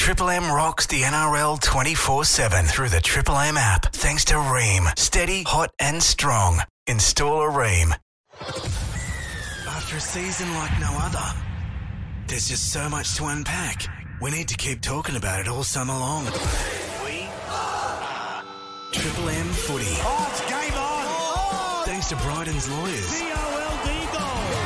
Triple M rocks the NRL 24/7 through the Triple M app. Thanks to Ream. Steady, hot and strong. Install a Ream. After a season like no other, there's just so much to unpack. We need to keep talking about it all summer long. We are Triple M Footy. Oh, it's game on. Thanks to Bryden's Lawyers. C-O-L-D goal.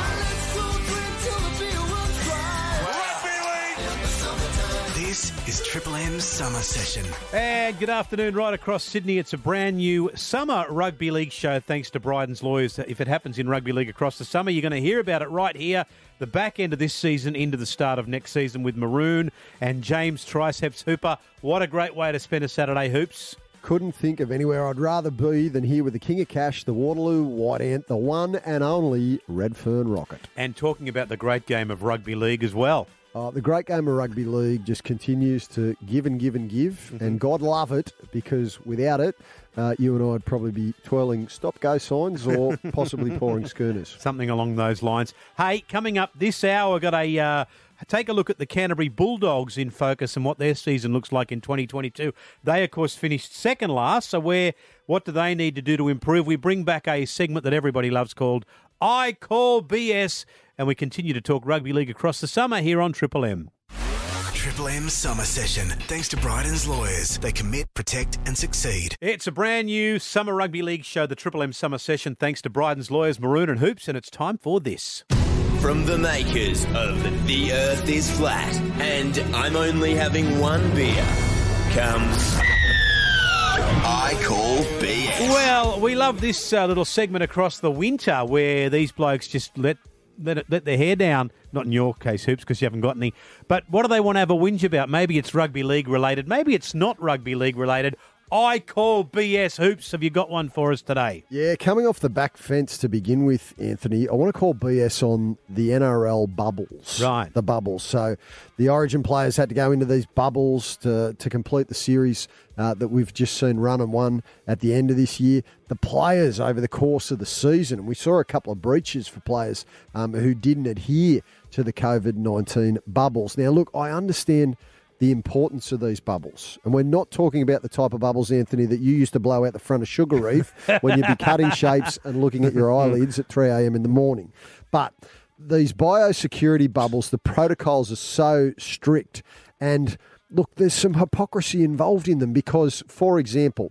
This is Triple M's Summer Session. And good afternoon right across Sydney. It's a brand new summer rugby league show thanks to Bryden's Lawyers. If it happens in rugby league across the summer, you're going to hear about it right here, the back end of this season into the start of next season with Maroon and James Triceps Hooper. What a great way to spend a Saturday, Hoops. Couldn't think of anywhere I'd rather be than here with the King of Cash, the Waterloo White Ant, the one and only Redfern Rocket. And talking about the great game of rugby league as well. The great game of rugby league just continues to give and give and give, and God love it, because without it, you and I would probably be twirling stop-go signs or possibly pouring schooners. Something along those lines. Hey, coming up this hour, we've got a take a look at the Canterbury Bulldogs in focus and what their season looks like in 2022. They, of course, finished second last, so what do they need to do to improve? We bring back a segment that everybody loves called I Call BS, and we continue to talk rugby league across the summer here on Triple M. Triple M Summer Session. Thanks to Bryden's Lawyers. They commit, protect and succeed. It's a brand new summer rugby league show, the Triple M Summer Session, thanks to Bryden's Lawyers, Maroon and Hoops, and it's time for this. From the makers of The Earth is Flat and I'm Only Having One Beer comes I Call BS. Well, we love this little segment across the winter where these blokes just let their hair down. Not in your case, Hoops, because you haven't got any. But what do they want to have a whinge about? Maybe it's rugby league related. Maybe it's not rugby league related. I Call BS. Hoops, have you got one for us today? Yeah, coming off the back fence to begin with, Anthony, I want to call BS on the NRL bubbles. Right. The bubbles. So the Origin players had to go into these bubbles to complete the series that we've just seen run and won at the end of this year. The players over the course of the season, and we saw a couple of breaches for players who didn't adhere to the COVID-19 bubbles. Now, look, I understand the importance of these bubbles. And we're not talking about the type of bubbles, Anthony, that you used to blow out the front of Sugar Reef when you'd be cutting shapes and looking at your eyelids at 3 a.m. in the morning. But these biosecurity bubbles, the protocols are so strict. And look, there's some hypocrisy involved in them because, for example,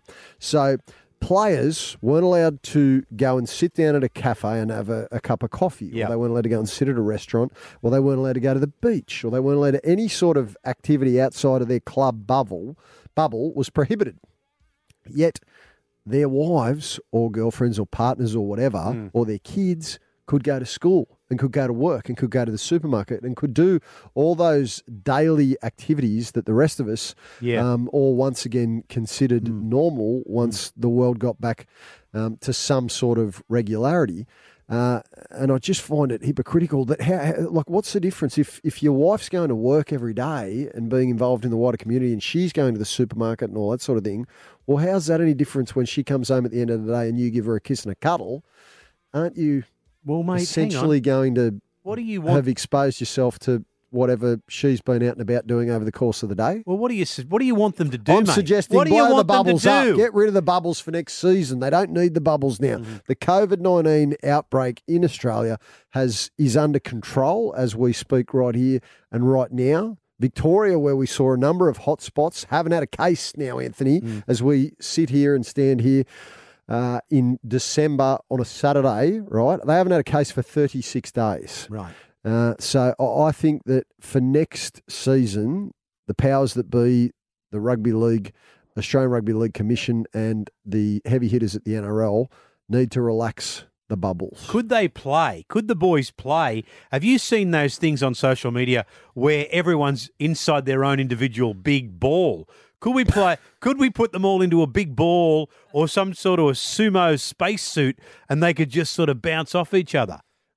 players weren't allowed to go and sit down at a cafe and have a cup of coffee. Yep. Or they weren't allowed to go and sit at a restaurant. Or they weren't allowed to go to the beach. Or they weren't allowed to any sort of activity outside of their club bubble was prohibited. Yet their wives or girlfriends or partners or whatever, or their kids could go to school and could go to work and could go to the supermarket and could do all those daily activities that the rest of us all once again considered normal once the world got back to some sort of regularity. And I just find it hypocritical that what's the difference if your wife's going to work every day and being involved in the wider community and she's going to the supermarket and all that sort of thing? Well, how's that any difference when she comes home at the end of the day and you give her a kiss and a cuddle? Aren't you mate, essentially going to what do you want? have exposed yourself to whatever she's been out and about doing over the course of the day? Well, what do you want them to do, I'm mate? suggesting what do you blow the want them to bubbles up. do? Get rid of the bubbles for next season. They don't need the bubbles now. The COVID-19 outbreak in Australia is under control as we speak right here and right now. Victoria, where we saw a number of hot spots, haven't had a case now, Anthony, as we sit here and stand here in December on a Saturday, right? They haven't had a case for 36 days. Right. So I think that for next season, the powers that be, the Rugby League, Australian Rugby League Commission and the heavy hitters at the NRL need to relax the bubbles. Could they play? Could the boys play? Have you seen those things on social media where everyone's inside their own individual big ball? Could we play? Could we put them all into a big ball or some sort of a sumo spacesuit and they could just sort of bounce off each other?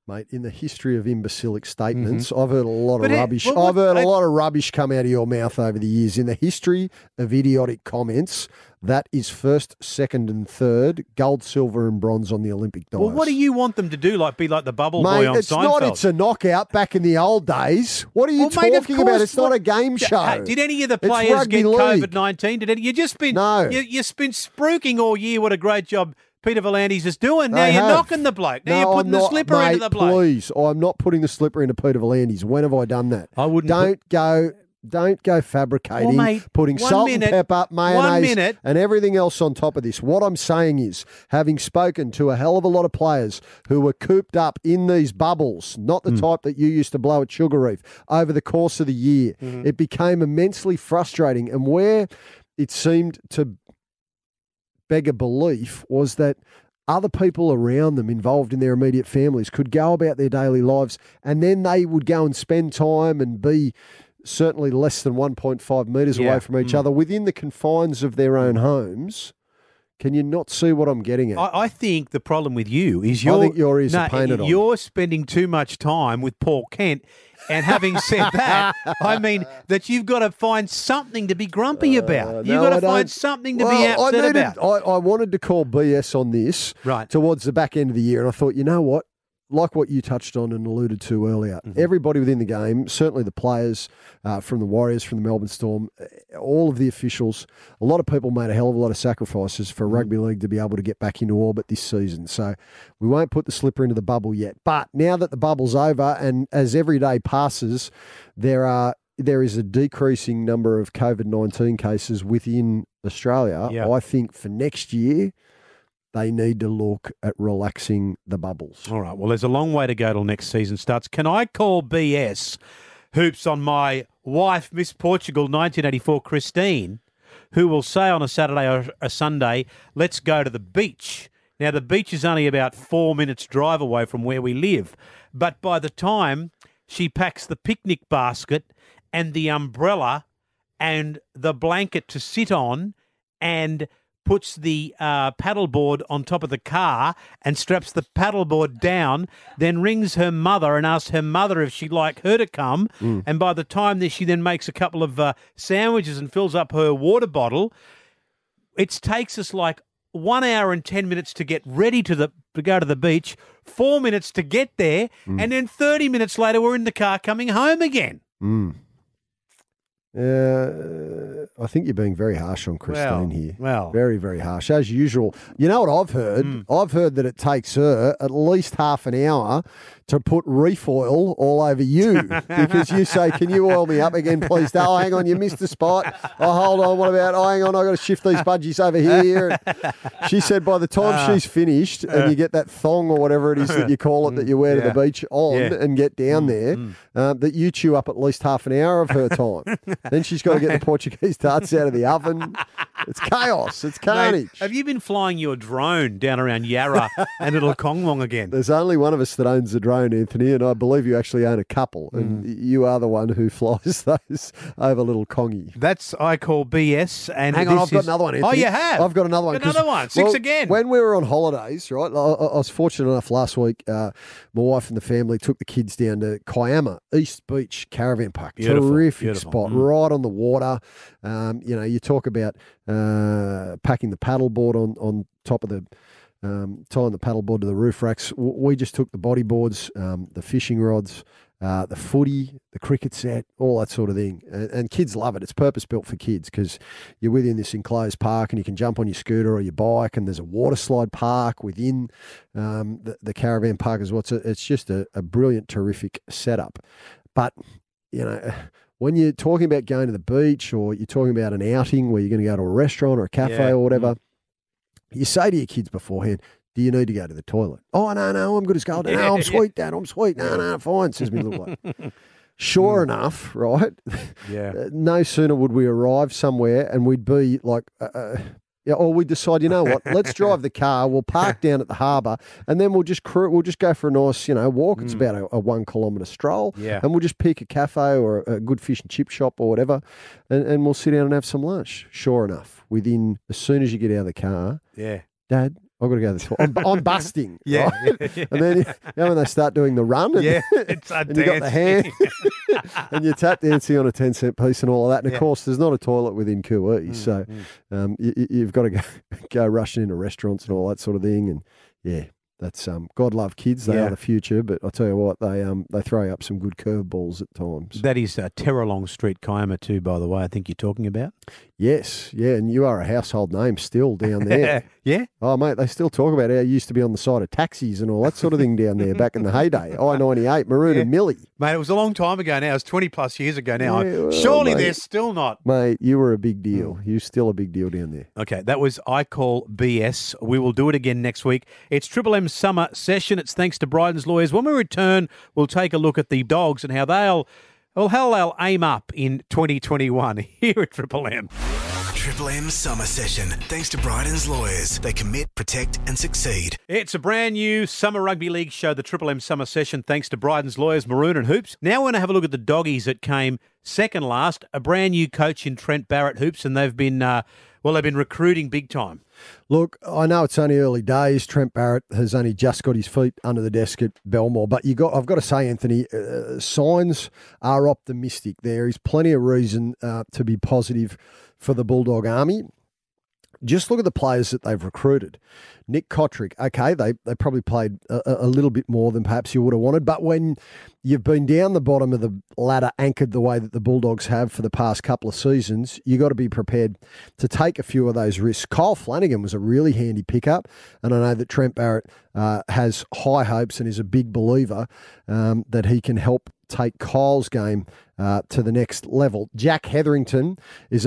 Mate, in the history of imbecilic statements, I've heard a lot But of it- rubbish. well, I've heard a lot of rubbish come out of your mouth over the years. In the history of idiotic comments, that is first, second, and third, gold, silver, and bronze on the Olympic dice. Well, what do you want them to do? Like be like the bubble Mate, boy on it's Seinfeld? not. It's a knockout back in the old days. What are you Well, mate, of talking about? course, It's not a game show. Hey, did any of the It's players rugby get league. COVID-19? Did any? You just been No. You've been spruiking all year. What a great job Peter Volandis is doing. Now They you're have. knocking the bloke. Now No, you're putting I'm the not, slipper mate, into the bloke. Please, I'm not putting the slipper into Peter Volandis. When have I done that? I wouldn't Don't go fabricating, Well, mate, putting 1 salt minute, and pepper, 1 mayonnaise, minute. and everything else on top of this. What I'm saying is, having spoken to a hell of a lot of players who were cooped up in these bubbles, not the type that you used to blow at Sugar Reef, over the course of the year, it became immensely frustrating. And where it seemed to beg a belief was that other people around them involved in their immediate families could go about their daily lives, and then they would go and spend time and be certainly less than 1.5 metres Yeah. away from each other within the confines of their own homes. Can you not see what I'm getting at? I think the problem with you is I think your ears are painted on. You're spending too much time with Paul Kent. And having said that, I mean that you've got to find something to be grumpy about. You've got to find something to be upset about. I wanted to call BS on this Right. towards the back end of the year, and I thought, you know what? Like what you touched on and alluded to earlier, everybody within the game, certainly the players from the Warriors, from the Melbourne Storm, all of the officials, a lot of people made a hell of a lot of sacrifices for rugby league to be able to get back into orbit this season. So we won't put the slipper into the bubble yet. But now that the bubble's over, and as every day passes, there is a decreasing number of COVID-19 cases within Australia. Yeah. I think for next year, they need to look at relaxing the bubbles. All right. Well, there's a long way to go till next season starts. Can I call BS hoops on my wife, Miss Portugal 1984, Christine, who will say on a Saturday or a Sunday, let's go to the beach. Now, the beach is only about 4 minutes drive away from where we live. But by the time she packs the picnic basket and the umbrella and the blanket to sit on and puts the paddleboard on top of the car and straps the paddleboard down, then rings her mother and asks her mother if she'd like her to come. And by the time that she then makes a couple of sandwiches and fills up her water bottle, it takes us like 1 hour and 10 minutes to get ready to go to the beach, 4 minutes to get there, and then 30 minutes later we're in the car coming home again. I think you're being very harsh on Christine here. well. Very, very harsh, as usual. You know what I've heard? I've heard that it takes her at least half an hour to put reef oil all over you because you say, can you oil me up again, please? Oh, hang on, you missed the spot. Oh, hold on, what about, oh, hang on, I've got to shift these budgies over here. She said by the time she's finished and you get that thong or whatever it is that you call it that you wear to the beach on and get down there, that you chew up at least half an hour of her time. Then she's got to get the Portuguese tarts out of the oven. It's chaos. It's carnage. Mate, have you been flying your drone down around Yarra and Little Kongwong again? There's only one of us that owns a drone, Anthony, and I believe you actually own a couple, and you are the one who flies those over Little Kongi. That's I call BS. And Hang on, this I've got is- another one, Anthony. Oh, you have? I've got another one. Got another 'cause- one. Six well, again. When we were on holidays, right, I was fortunate enough last week, my wife and the family took the kids down to Kiama, East Beach Caravan Park. Beautiful, Terrific beautiful. spot, right on the water. You talk about packing the paddleboard on top of the tying the paddleboard to the roof racks. We just took the bodyboards, the fishing rods, the footy, the cricket set, all that sort of thing. And kids love it. It's purpose-built for kids because you're within this enclosed park and you can jump on your scooter or your bike, and there's a water slide park within the caravan park as well. It's just a brilliant, terrific setup. But, when you're talking about going to the beach or you're talking about an outing where you're going to go to a restaurant or a cafe or whatever, you say to your kids beforehand, do you need to go to the toilet? Oh, no, I'm good as gold. No, I'm sweet, Dad, I'm sweet. No, fine, says me little bloke. Sure enough, right? Yeah. No sooner would we arrive somewhere and we'd be like, or we'd decide, you know what, let's drive the car, we'll park down at the harbour, and then we'll just go for a nice, walk. It's about a 1 kilometre stroll. Yeah. And we'll just pick a cafe or a good fish and chip shop or whatever, and we'll sit down and have some lunch. Sure enough, as soon as you get out of the car, Yeah. Dad, I've got to go this way. I'm busting. Yeah, right? And then when they start doing the run and, it's a and you got the hand and you're tap dancing on a 10-cent piece and all of that. And, of course, there's not a toilet within QE. So you've got to go rushing into restaurants and all that sort of thing. And, yeah. That's God love kids. They are the future, but I tell you what, they throw up some good curveballs at times. That is Terralong Street, Kiama too, by the way. I think you're talking about. Yes, yeah, and you are a household name still down there. Yeah. Oh, mate, they still talk about how you used to be on the side of taxis and all that sort of thing down there back in the heyday. I-98, Maroon and Millie. Mate, it was a long time ago now. It was 20 plus years ago now. Yeah, well, Surely mate, they're still not. Mate, you were a big deal. You're still a big deal down there. Okay, that was I Call BS. We will do it again next week. It's Triple M's summer session. It's thanks to Bryden's Lawyers. When we return, we'll take a look at the Dogs and how they'll aim up in 2021 here at Triple M. Triple M Summer Session. Thanks to Bryden's Lawyers. They commit, protect and succeed. It's a brand new Summer Rugby League show, the Triple M Summer Session, thanks to Bryden's Lawyers, Maroon and Hoops. Now we're going to have a look at the Doggies that came second last, a brand new coach in Trent Barrett, Hoops, and they've been recruiting big time. Look, I know it's only early days. Trent Barrett has only just got his feet under the desk at Belmore, but I've got to say, Anthony, signs are optimistic. There is plenty of reason to be positive for the Bulldog Army. Just look at the players that they've recruited. Nick Kotrick, okay, they probably played a little bit more than perhaps you would have wanted, but when you've been down the bottom of the ladder anchored the way that the Bulldogs have for the past couple of seasons, you got to be prepared to take a few of those risks. Kyle Flanagan was a really handy pickup, and I know that Trent Barrett has high hopes and is a big believer that he can help take Kyle's game to the next level. Jack Hetherington is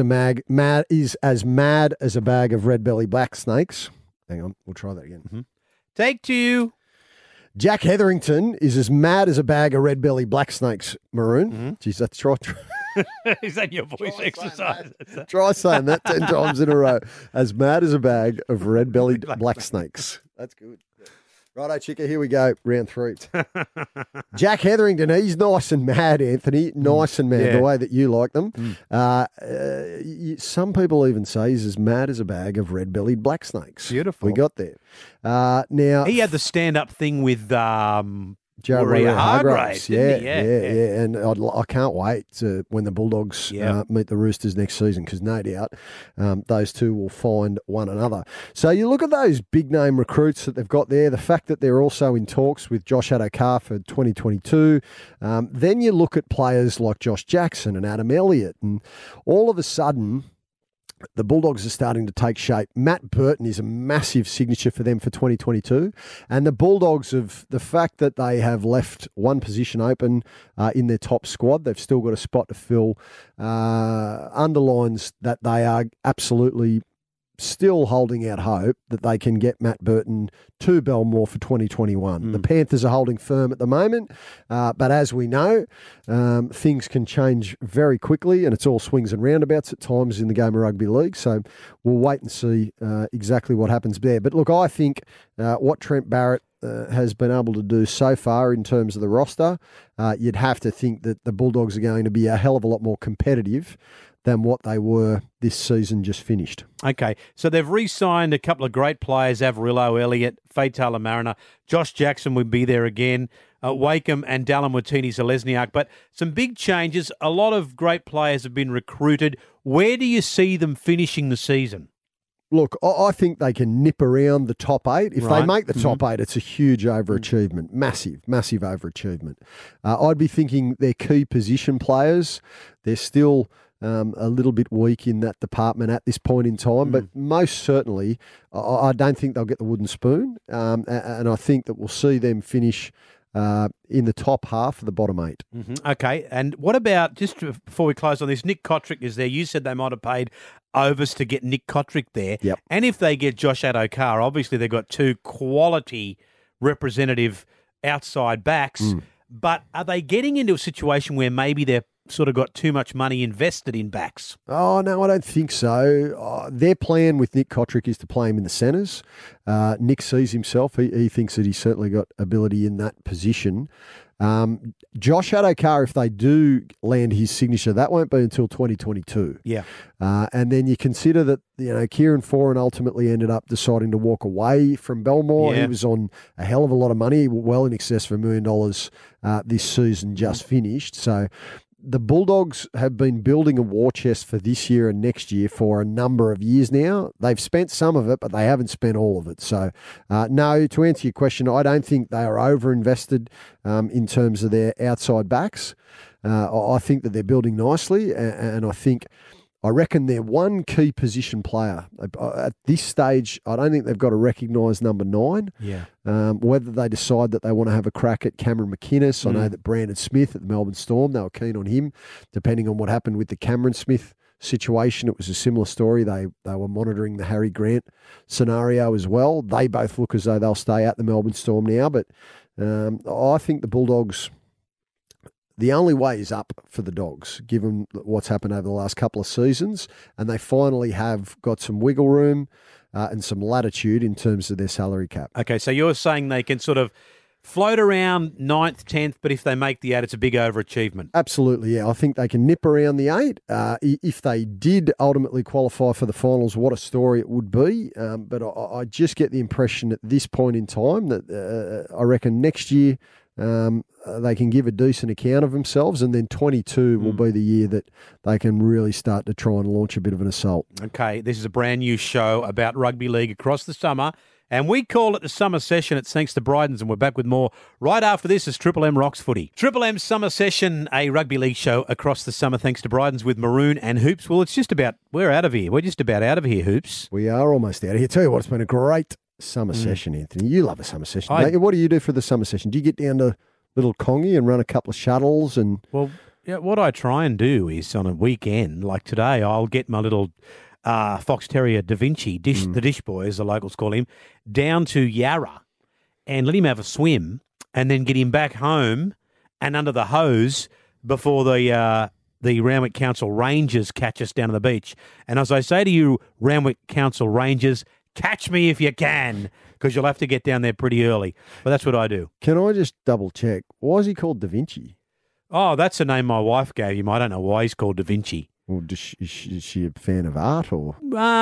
as mad as a bag of red belly black snakes. Hang on, we'll try that again. Mm-hmm. Take two. Jack Hetherington is as mad as a bag of red belly black snakes, Maroon. Mm-hmm. Jeez, that's right. Is that your voice exercise? Try saying that 10 times in a row. As mad as a bag of red bellied black snakes. That's good. Righto, Chicka, here we go. Round 3. Jack Hetherington, he's nice and mad, Anthony. Nice and mad, the way that you like them. Some people even say he's as mad as a bag of red-bellied black snakes. Beautiful. We got there. Now he had the stand-up thing with Maria Hargraves. didn't he? Yeah. And I can't wait when the Bulldogs meet the Roosters next season, because no doubt those two will find one another. So you look at those big-name recruits that they've got there, the fact that they're also in talks with Josh Adokar for 2022. Then you look at players like Josh Jackson and Adam Elliott, and all of a sudden the Bulldogs are starting to take shape. Matt Burton is a massive signature for them for 2022. And the Bulldogs, of the fact that they have left one position open in their top squad, they've still got a spot to fill, underlines that they are absolutely still holding out hope that they can get Matt Burton to Belmore for 2021. The Panthers are holding firm at the moment, but as we know, things can change very quickly, and it's all swings and roundabouts at times in the game of rugby league, so we'll wait and see exactly what happens there. But look, I think what Trent Barrett has been able to do so far in terms of the roster, you'd have to think that the Bulldogs are going to be a hell of a lot more competitive than what they were this season just finished. Okay, so they've re-signed a couple of great players, Averillo, Elliott, Faye Taylor-Mariner, Josh Jackson would be there again, Wakeham and Dallin Watini-Zelezniak, but some big changes. A lot of great players have been recruited. Where do you see them finishing the season? Look, I think they can nip around the top 8. If they make the top 8, it's a huge overachievement. Massive overachievement. I'd be thinking their key position players, they're still a little bit weak in that department at this point in time, but most certainly I don't think they'll get the wooden spoon, and I think that we'll see them finish in the top half of the bottom 8. Okay, and what about, just before we close on this, Nick Kotrick is there. You said they might have paid overs to get Nick Kotrick there. Yep. And if they get Josh Adokar, obviously they've got two quality representative outside backs, but are they getting into a situation where maybe they're sort of got too much money invested in backs? Oh, no, I don't think so. Their plan with Nick Kotrick is to play him in the centres. Nick sees himself. He thinks that he's certainly got ability in that position. Josh Adokar, if they do land his signature, that won't be until 2022. Yeah. And then you consider that, Kieran Foran ultimately ended up deciding to walk away from Belmore. Yeah. He was on a hell of a lot of money, well in excess of $1 million this season just finished. So the Bulldogs have been building a war chest for this year and next year for a number of years now. They've spent some of it, but they haven't spent all of it. So, no, to answer your question, I don't think they are overinvested in terms of their outside backs. I think that they're building nicely, and I reckon they're one key position player. At this stage, I don't think they've got a recognised number 9. Yeah. Whether they decide that they want to have a crack at Cameron McInnes. I know that Brandon Smith at the Melbourne Storm, they were keen on him. Depending on what happened with the Cameron Smith situation, it was a similar story. They were monitoring the Harry Grant scenario as well. They both look as though they'll stay at the Melbourne Storm now. But I think the Bulldogs... The only way is up for the Dogs, given what's happened over the last couple of seasons, and they finally have got some wiggle room and some latitude in terms of their salary cap. Okay, so you're saying they can sort of float around 9th, 10th, but if they make the 8, it's a big overachievement. Absolutely, yeah. I think they can nip around the 8. If they did ultimately qualify for the finals, what a story it would be. But I just get the impression at this point in time that I reckon next year... they can give a decent account of themselves, and then 22 will be the year that they can really start to try and launch a bit of an assault. Okay, this is a brand new show about rugby league across the summer, and we call it the Summer Session. It's thanks to Brydens, and we're back with more right after this as Triple M Rocks Footy. Triple M Summer Session, a rugby league show across the summer, thanks to Brydens with Maroon and Hoops. Well, it's just about, we're out of here. We're just about out of here, Hoops. We are almost out of here. Tell you what, it's been a great summer session, Anthony. You love a summer session, don't you? What do you do for the summer session? Do you get down to Little Congy and run a couple of shuttles? And Well, yeah, what I try and do is on a weekend, like today, I'll get my little Fox Terrier Da Vinci, the dish boy, as the locals call him, down to Yarra and let him have a swim and then get him back home and under the hose before the Randwick Council Rangers catch us down on the beach. And as I say to you, Randwick Council Rangers, catch me if you can, because you'll have to get down there pretty early. But that's what I do. Can I just double check? Why is he called Da Vinci? Oh, that's a name my wife gave him. I don't know why he's called Da Vinci. Well, is she a fan of art or?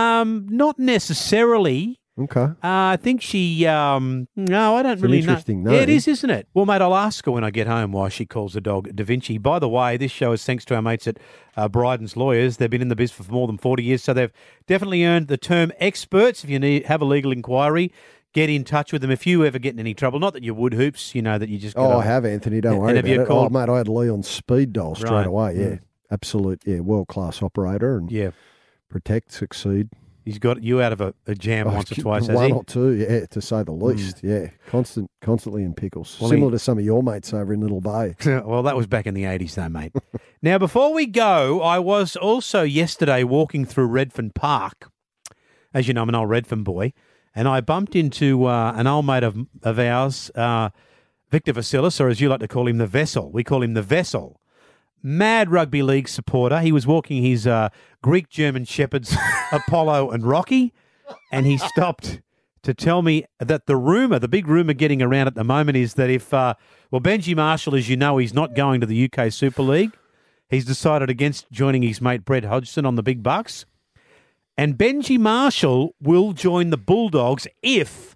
Not necessarily. Okay. I think she, no, I don't really know. Interesting name. Yeah, it is, isn't it? Well, mate, I'll ask her when I get home why she calls the dog Da Vinci. By the way, this show is thanks to our mates at Brydens Lawyers. They've been in the biz for more than 40 years, so they've definitely earned the term experts. If you have a legal inquiry, get in touch with them if you ever get in any trouble. Not that you would, Hoops, that you just... I have, Anthony, don't worry about it. Called... Oh, mate, I had Leon speed dial straight away, yeah. Absolute, world-class operator and protect, succeed. He's got you out of a jam once or twice, has he? One or two, to say the least, Constantly in pickles. Well, similar to some of your mates over in Little Bay. Well, that was back in the 80s though, mate. Now, before we go, I was also yesterday walking through Redfern Park. As you know, I'm an old Redfern boy, and I bumped into an old mate of ours, Victor Vasilis, or as you like to call him, the Vessel. We call him the Vessel. Mad rugby league supporter. He was walking his Greek German shepherds, Apollo and Rocky, and he stopped to tell me that the big rumour getting around at the moment is that if, Benji Marshall, as you know, he's not going to the UK Super League. He's decided against joining his mate Brett Hodgson on the Big Bucks. And Benji Marshall will join the Bulldogs if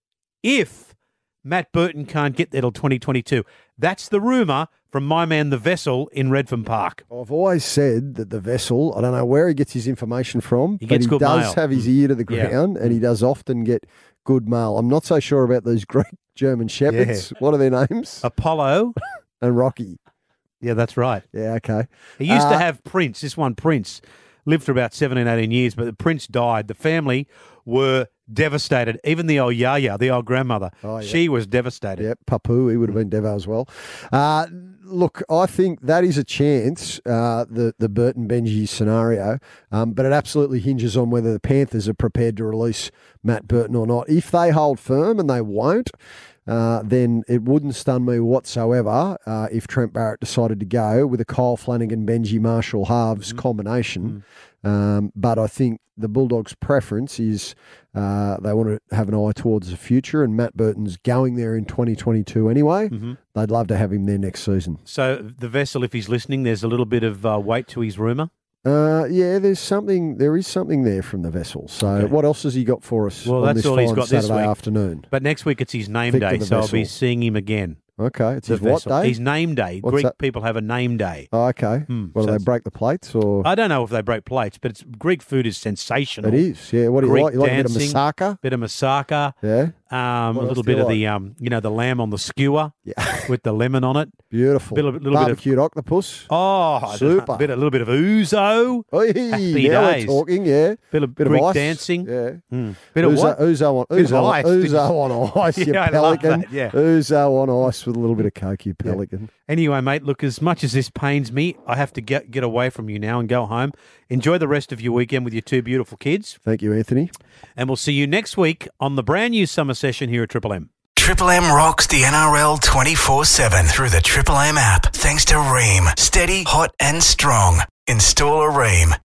Matt Burton can't get there till 2022. That's the rumour from my man, the Vessel, in Redfern Park. I've always said that the Vessel, I don't know where he gets his information from, but he does have his ear to the ground and he does often get good mail. I'm not so sure about these Greek German shepherds. Yeah. What are their names? Apollo. And Rocky. Yeah, that's right. Yeah, okay. He used to have Prince, this one Prince, lived for about 17, 18 years, but the Prince died. The family were devastated. Even the old Yaya, the old grandmother, she was devastated. Yeah, Papu, he would have been Devo as well. Look, I think that is a chance, the Burton Benji scenario, but it absolutely hinges on whether the Panthers are prepared to release Matt Burton or not. If they hold firm, and they won't, then it wouldn't stun me whatsoever if Trent Barrett decided to go with a Kyle Flanagan, Benji Marshall halves combination. But I think the Bulldogs' preference is they want to have an eye towards the future, and Matt Burton's going there in 2022 anyway. They'd love to have him there next season. So the Vessel, if he's listening, there's a little bit of weight to his rumour. Yeah, there is something there from the Vessel. So what else has he got for us Well, on that's this all he's fine got this Saturday week. afternoon? But next week it's his name Victor day, the so I'll be Vessel. seeing him again. Okay, it's The his what Vessel. day? His name day. What's Greek that? people have a name day. Oh, okay. so Well, do they it's- break the plates or? I don't know if they break plates, but Greek food is sensational. It is, yeah. What do you Greek like? You like a bit of dancing, moussaka? Bit of moussaka. Yeah. A What else little do you bit of like? the the lamb on the skewer Yeah. with the lemon on it. Beautiful. Little bit of- Barbecued octopus. Oh, Super. A little bit of ouzo. Oi, Happy now days. we're talking, yeah. Bit of Bit Greek of ice. dancing. Yeah. Bit of what? Ouzo Bit of ice. Did you- on ice, you Yeah, I love pelican. that, yeah. Ouzo on ice with a little bit of Coke, you pelican. Anyway, mate, look, as much as this pains me, I have to get away from you now and go home. Enjoy the rest of your weekend with your two beautiful kids. Thank you, Anthony. And we'll see you next week on the brand new summer session here at Triple M. Triple M rocks the NRL 24/7 through the Triple M app. Thanks to Ream. Steady, hot and strong. Install a Ream.